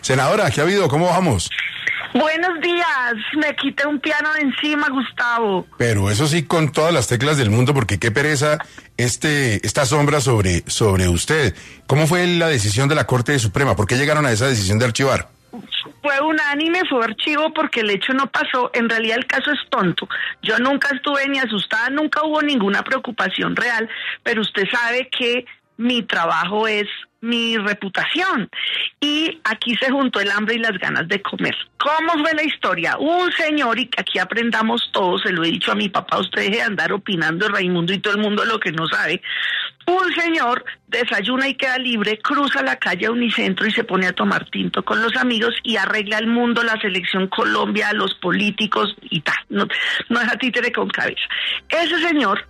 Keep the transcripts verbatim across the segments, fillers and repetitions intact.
Senadora, ¿qué ha habido? ¿Cómo vamos? Buenos días, me quité un piano de encima, Gustavo. Pero eso sí, con todas las teclas del mundo, porque qué pereza este, esta sombra sobre, sobre usted. ¿Cómo fue la decisión de la Corte Suprema? ¿Por qué llegaron a esa decisión de archivar? Fue unánime, fue archivo porque el hecho no pasó. En realidad el caso es tonto. Yo nunca estuve ni asustada, nunca hubo ninguna preocupación real, pero usted sabe que mi trabajo es mi reputación. Y aquí se juntó el hambre y las ganas de comer. ¿Cómo fue la historia? Un señor, y que aquí aprendamos todos, se lo he dicho a mi papá, usted deje de andar opinando de Raimundo y todo el mundo lo que no sabe. Un señor desayuna y queda libre, cruza la calle a Unicentro y se pone a tomar tinto con los amigos y arregla el mundo, la selección Colombia, los políticos y tal. No, no deja títere con cabeza. Ese señor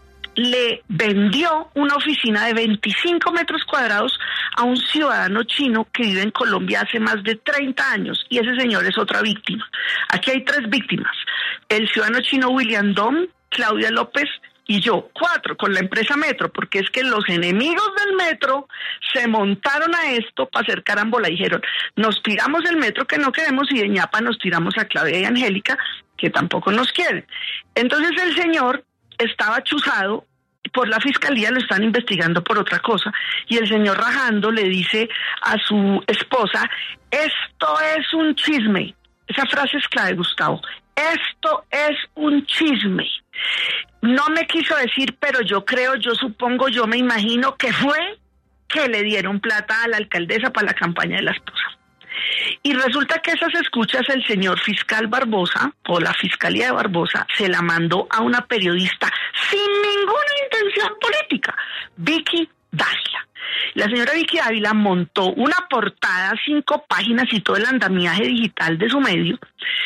le vendió una oficina de veinticinco metros cuadrados a un ciudadano chino que vive en Colombia hace más de treinta años, y ese señor es otra víctima. Aquí hay tres víctimas: el ciudadano chino William Dom, Claudia López y yo, cuatro, con la empresa Metro, porque es que los enemigos del Metro se montaron a esto para hacer carambola. Dijeron, nos tiramos el Metro que no queremos, y de ñapa nos tiramos a Claudia y Angélica, que tampoco nos quieren. Entonces el señor estaba chuzado por la fiscalía, lo están investigando por otra cosa, y el señor rajando le dice a su esposa, esto es un chisme. Esa frase es clave, Gustavo. Esto es un chisme. No me quiso decir, pero yo creo, yo supongo, yo me imagino que fue que le dieron plata a la alcaldesa para la campaña de la esposa. Y resulta que esas escuchas el señor fiscal Barbosa, o la fiscalía de Barbosa, se la mandó a una periodista sin ninguna intención política, Vicky Dávila. La señora Vicky Dávila montó una portada, cinco páginas y todo el andamiaje digital de su medio,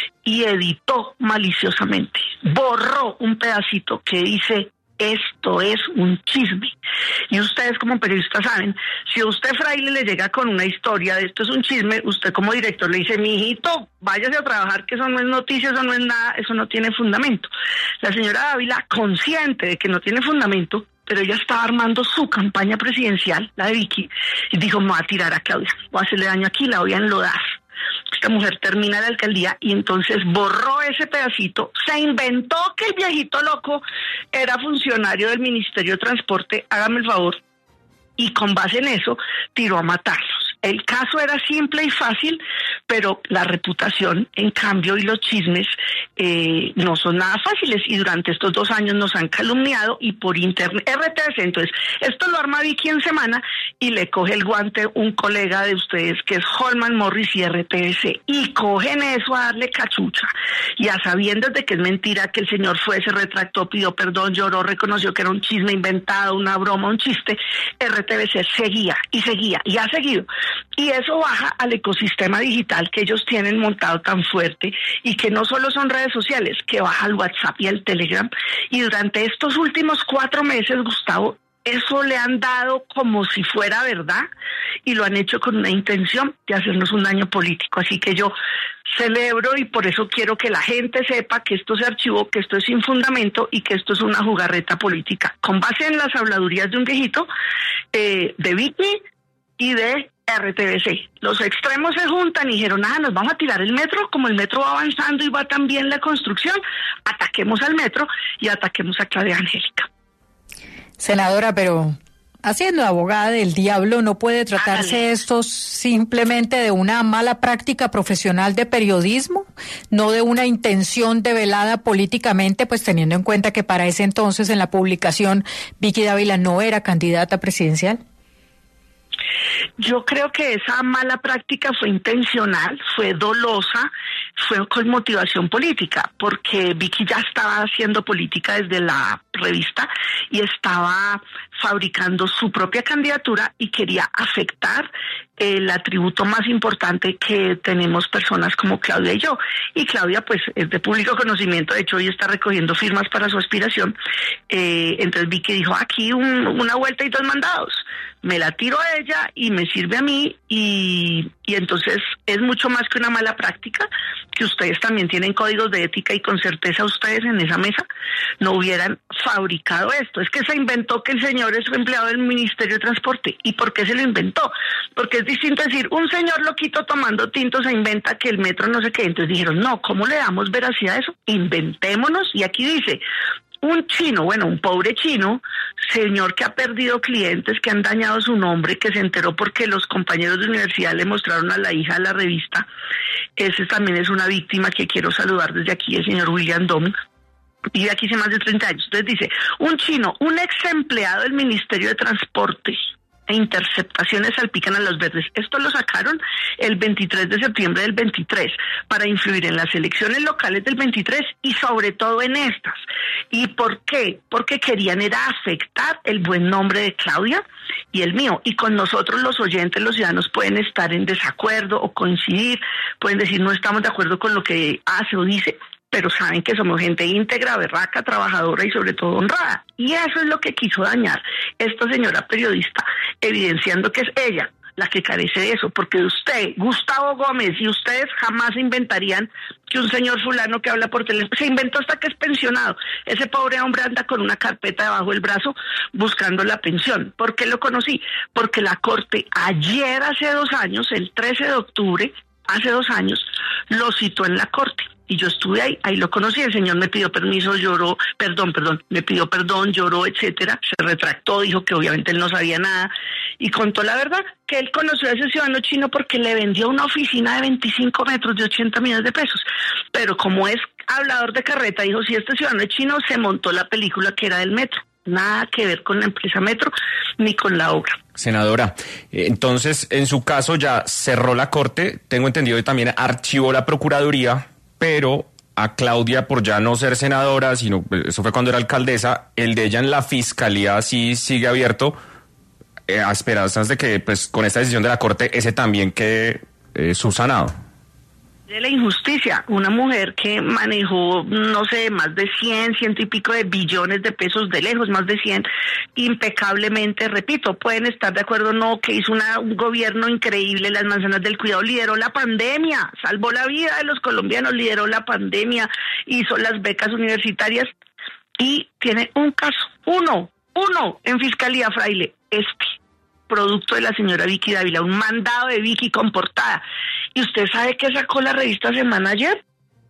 y editó maliciosamente, borró un pedacito que dice, esto es un chisme. Y ustedes como periodistas saben, si a usted, fraile, le llega con una historia de esto es un chisme, usted como director le dice, mijito, váyase a trabajar, que eso no es noticia, eso no es nada, eso no tiene fundamento. La señora Dávila, consciente de que no tiene fundamento, pero ella estaba armando su campaña presidencial, la de Vicky, y dijo, me voy a tirar a Claudia, voy a hacerle daño aquí, la voy a enlodar. Esta mujer termina la alcaldía y entonces borró ese pedacito, se inventó que el viejito loco era funcionario del Ministerio de Transporte, hágame el favor, y con base en eso tiró a matarlos. El caso era simple y fácil, pero la reputación, en cambio, y los chismes eh, no son nada fáciles, y durante estos dos años nos han calumniado y por internet, R T V C, entonces, esto lo arma Vicky en semana y le coge el guante un colega de ustedes que es Holman Morris y R T V C, y cogen eso a darle cachucha, y a sabiendas de que es mentira, que el señor fue, se retractó, pidió perdón, lloró, reconoció que era un chisme inventado, una broma, un chiste, R T V C seguía y seguía y ha seguido. Y eso baja al ecosistema digital que ellos tienen montado tan fuerte, y que no solo son redes sociales, que baja al WhatsApp y al Telegram. Y durante estos últimos cuatro meses, Gustavo, eso le han dado como si fuera verdad, y lo han hecho con una intención de hacernos un daño político. Así que yo celebro, y por eso quiero que la gente sepa que esto se archivó, que esto es sin fundamento y que esto es una jugarreta política, con base en las habladurías de un viejito, eh, de Vicky y de R T V C. Los extremos se juntan y dijeron, ah, nos vamos a tirar el metro, como el metro va avanzando y va también la construcción, ataquemos al metro y ataquemos a Claudia Angélica. Senadora, pero haciendo abogada del diablo, ¿no puede tratarse Hágale. esto simplemente de una mala práctica profesional de periodismo, no de una intención develada políticamente, pues teniendo en cuenta que para ese entonces en la publicación Vicky Dávila no era candidata presidencial? Yo creo que esa mala práctica fue intencional, fue dolosa, fue con motivación política, porque Vicky ya estaba haciendo política desde la revista y estaba fabricando su propia candidatura y quería afectar el atributo más importante que tenemos personas como Claudia y yo. Y Claudia pues es de público conocimiento, de hecho hoy está recogiendo firmas para su aspiración. Eh, entonces Vicky dijo, aquí un, una vuelta y dos mandados, me la tiro a ella y me sirve a mí, y, Y entonces es mucho más que una mala práctica, que ustedes también tienen códigos de ética y con certeza ustedes en esa mesa no hubieran fabricado esto. Es que se inventó que el señor es empleado del Ministerio de Transporte. ¿Y por qué se lo inventó? Porque es distinto decir, un señor loquito tomando tinto se inventa que el metro no sé qué. Entonces dijeron, no, ¿cómo le damos veracidad a eso? Inventémonos. Y aquí dice, un chino, bueno, un pobre chino, señor que ha perdido clientes, que han dañado su nombre, que se enteró porque los compañeros de universidad le mostraron a la hija de la revista. Ese también es una víctima que quiero saludar desde aquí, el señor William Dong. Vive aquí hace más de treinta años. Entonces dice, un chino, un ex empleado del Ministerio de Transporte, e interceptaciones salpican a los verdes. Esto lo sacaron el veintitrés de septiembre del veintitrés para influir en las elecciones locales del veintitrés y sobre todo en estas. ¿Y por qué? Porque querían era afectar el buen nombre de Claudia y el mío. Y con nosotros los oyentes, los ciudadanos pueden estar en desacuerdo o coincidir, pueden decir no estamos de acuerdo con lo que hace o dice, pero saben que somos gente íntegra, berraca, trabajadora y sobre todo honrada. Y eso es lo que quiso dañar esta señora periodista, evidenciando que es ella la que carece de eso, porque usted, Gustavo Gómez, y ustedes jamás inventarían que un señor fulano que habla por teléfono, se inventó hasta que es pensionado. Ese pobre hombre anda con una carpeta debajo del brazo buscando la pensión. ¿Por qué lo conocí? Porque la Corte ayer, hace dos años, el trece de octubre, hace dos años, lo citó en la Corte. Y yo estuve ahí, ahí lo conocí, el señor me pidió permiso, lloró, perdón, perdón, me pidió perdón, lloró, etcétera, se retractó, dijo que obviamente él no sabía nada, y contó la verdad, que él conoció a ese ciudadano chino porque le vendió una oficina de veinticinco metros de ochenta millones de pesos, pero como es hablador de carreta, dijo, si este ciudadano es chino, se montó la película que era del metro, nada que ver con la empresa Metro, ni con la obra. Senadora, entonces, en su caso ya cerró la Corte, tengo entendido que también archivó la Procuraduría, pero a Claudia, por ya no ser senadora, sino eso fue cuando era alcaldesa, el de ella en la Fiscalía sí sigue abierto, eh, a esperanzas de que pues con esta decisión de la Corte ese también quede eh, subsanado. De la injusticia, una mujer que manejó, no sé, más de cien, ciento y pico de billones de pesos, de lejos, más de cien, impecablemente, repito, pueden estar de acuerdo o no, que hizo una, un gobierno increíble, las manzanas del cuidado, lideró la pandemia, salvó la vida de los colombianos, lideró la pandemia, hizo las becas universitarias y tiene un caso, uno, uno en Fiscalía, Fraile, este, producto de la señora Vicky Dávila, un mandado de Vicky con portada. ¿Y usted sabe qué sacó la revista Semana ayer?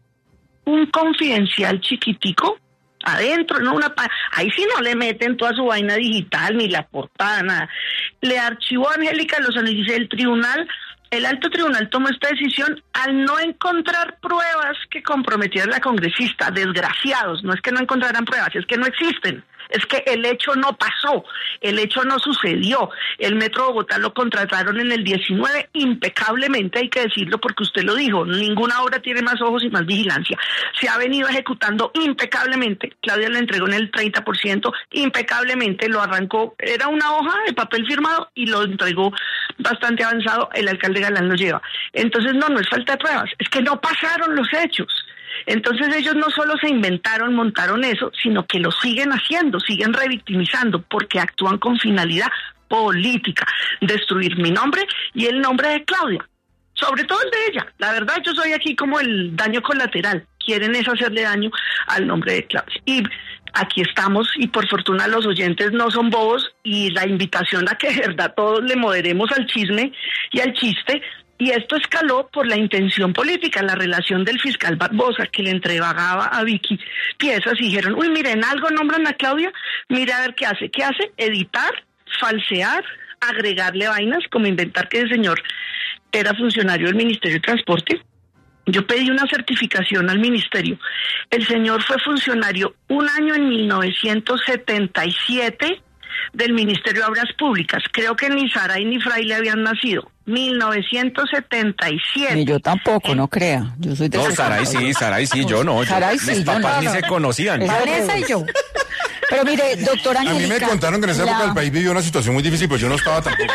Un confidencial chiquitico, adentro, no una pa- ahí sí no le meten toda su vaina digital, ni la portada, nada. Le archivó a Angélica Lozano y dice el tribunal, el alto tribunal tomó esta decisión al no encontrar pruebas que comprometieran a la congresista. Desgraciados, no es que no encontraran pruebas, es que no existen. Es que el hecho no pasó, el hecho no sucedió. El Metro de Bogotá lo contrataron en el diecinueve impecablemente, hay que decirlo porque usted lo dijo, ninguna obra tiene más ojos y más vigilancia. Se ha venido ejecutando impecablemente, Claudia le entregó en el treinta por ciento, impecablemente lo arrancó, era una hoja de papel firmado y lo entregó bastante avanzado, el alcalde Galán lo lleva. Entonces no, no es falta de pruebas, es que no pasaron los hechos. Entonces ellos no solo se inventaron, montaron eso, sino que lo siguen haciendo, siguen revictimizando, porque actúan con finalidad política, destruir mi nombre y el nombre de Claudia, sobre todo el de ella. La verdad, yo soy aquí como el daño colateral, quieren es hacerle daño al nombre de Claudia. Y aquí estamos, y por fortuna los oyentes no son bobos, y la invitación a que de verdad todos le moderemos al chisme y al chiste. Y esto escaló por la intención política, la relación del fiscal Barbosa, que le entregaba a Vicky piezas y dijeron, uy, miren, algo nombran a Claudia, mira a ver qué hace. ¿Qué hace? Editar, falsear, agregarle vainas, como inventar que el señor era funcionario del Ministerio de Transporte. Yo pedí una certificación al ministerio. El señor fue funcionario un año en mil novecientos setenta y siete del Ministerio de Obras Públicas. Creo que ni Saray ni Fraile habían nacido. mil novecientos setenta y siete. Ni yo tampoco, no crea. Yo soy de No, Saray sí, Saray sí, yo no. Saray yo, sí, mis yo papás no, ni no. se conocían. Vanessa y yo. Pero mire, doctora Angélica... A mí me contaron que en esa la, época el país vivió una situación muy difícil, pues yo no estaba tampoco.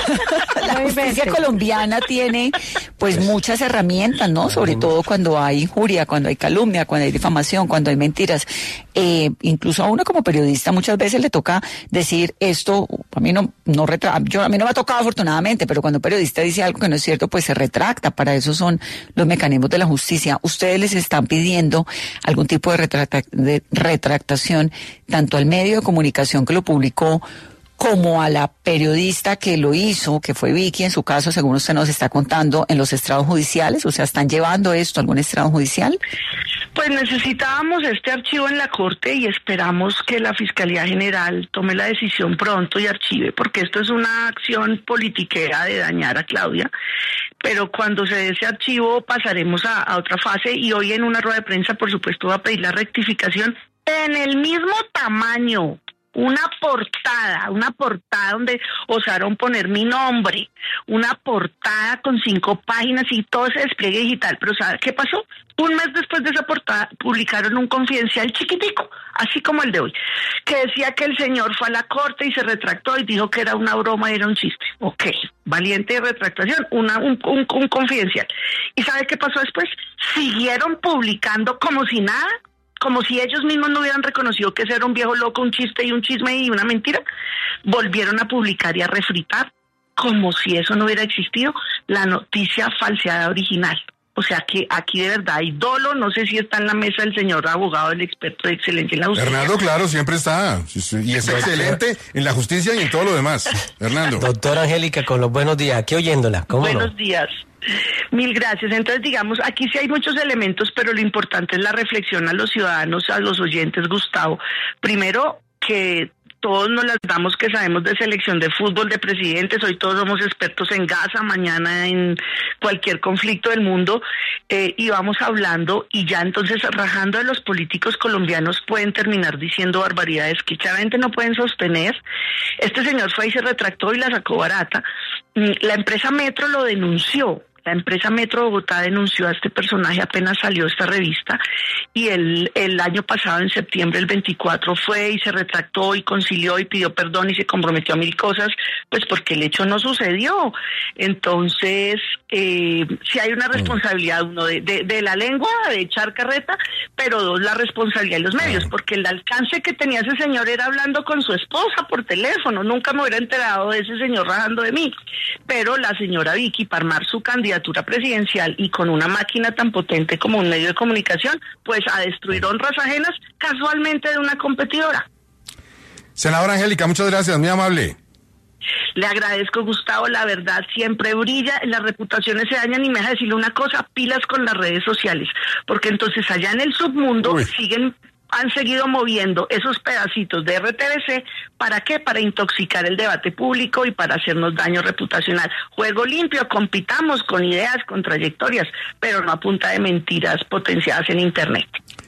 la justicia colombiana tiene pues muchas herramientas, ¿no? Sobre todo cuando hay injuria, cuando hay calumnia, cuando hay difamación, cuando hay mentiras. eh, incluso a uno como periodista muchas veces le toca decir esto, a mí no, no retra yo a mí no me ha tocado afortunadamente, pero cuando un periodista dice algo que no es cierto, pues se retracta. Para eso son los mecanismos de la justicia. Ustedes les están pidiendo algún tipo de, retracta de retractación tanto al medio de comunicación que lo publicó como a la periodista que lo hizo, que fue Vicky en su caso, según usted nos está contando, en los estrados judiciales. O sea, ¿están llevando esto a algún estrado judicial? Pues necesitábamos este archivo en la Corte y esperamos que la Fiscalía General tome la decisión pronto y archive, porque esto es una acción politiquera de dañar a Claudia, pero cuando se dé ese archivo pasaremos a, a otra fase, y hoy en una rueda de prensa, por supuesto, va a pedir la rectificación en el mismo tamaño. Una portada, una portada donde osaron poner mi nombre, una portada con cinco páginas y todo ese despliegue digital. Pero ¿sabe qué pasó? Un mes después de esa portada publicaron un confidencial chiquitico, así como el de hoy, que decía que el señor fue a la corte y se retractó y dijo que era una broma y era un chiste. Ok, valiente retractación, una, un, un, un confidencial. ¿Y sabe qué pasó después? Siguieron publicando como si nada, como si ellos mismos no hubieran reconocido que ese era un viejo loco, un chiste y un chisme y una mentira. Volvieron a publicar y a refritar, como si eso no hubiera existido, la noticia falseada original. O sea que aquí de verdad hay dolo. No sé si está en la mesa el señor abogado, el experto de excelencia en la justicia. Fernando, claro, siempre está. Y es excelente en la justicia y en todo lo demás. Fernando. Doctora Angélica, con los buenos días. Aquí oyéndola. ¿Cómo Buenos no? días. Mil gracias. Entonces, digamos, aquí sí hay muchos elementos, pero lo importante es la reflexión a los ciudadanos, a los oyentes, Gustavo. Primero, que todos nos las damos que sabemos de selección de fútbol, de presidentes, hoy todos somos expertos en Gaza, mañana en cualquier conflicto del mundo, eh, y vamos hablando, y ya entonces rajando de los políticos colombianos pueden terminar diciendo barbaridades que claramente no pueden sostener. Este señor fue y se retractó y la sacó barata. La empresa Metro lo denunció. La empresa Metro Bogotá denunció a este personaje apenas salió esta revista, y el, el año pasado, en septiembre, el veinticuatro, fue y se retractó y concilió y pidió perdón y se comprometió a mil cosas, pues porque el hecho no sucedió. Entonces, eh, sí hay una responsabilidad, uno, de, de, de la lengua, de echar carreta, pero dos, la responsabilidad de los medios, porque el alcance que tenía ese señor era hablando con su esposa por teléfono. Nunca me hubiera enterado de ese señor rajando de mí, pero la señora Vicky, para armar su candidatura presidencial y con una máquina tan potente como un medio de comunicación, pues a destruir honras ajenas, casualmente de una competidora. Senadora Angélica, muchas gracias, muy amable. Le agradezco, Gustavo, la verdad siempre brilla, las reputaciones se dañan, y me deja decirle una cosa, pilas con las redes sociales, porque entonces allá en el submundo Uy. siguen han seguido moviendo esos pedacitos de R T V C. ¿Para qué? Para intoxicar el debate público y para hacernos daño reputacional. Juego limpio, compitamos con ideas, con trayectorias, pero no a punta de mentiras potenciadas en Internet.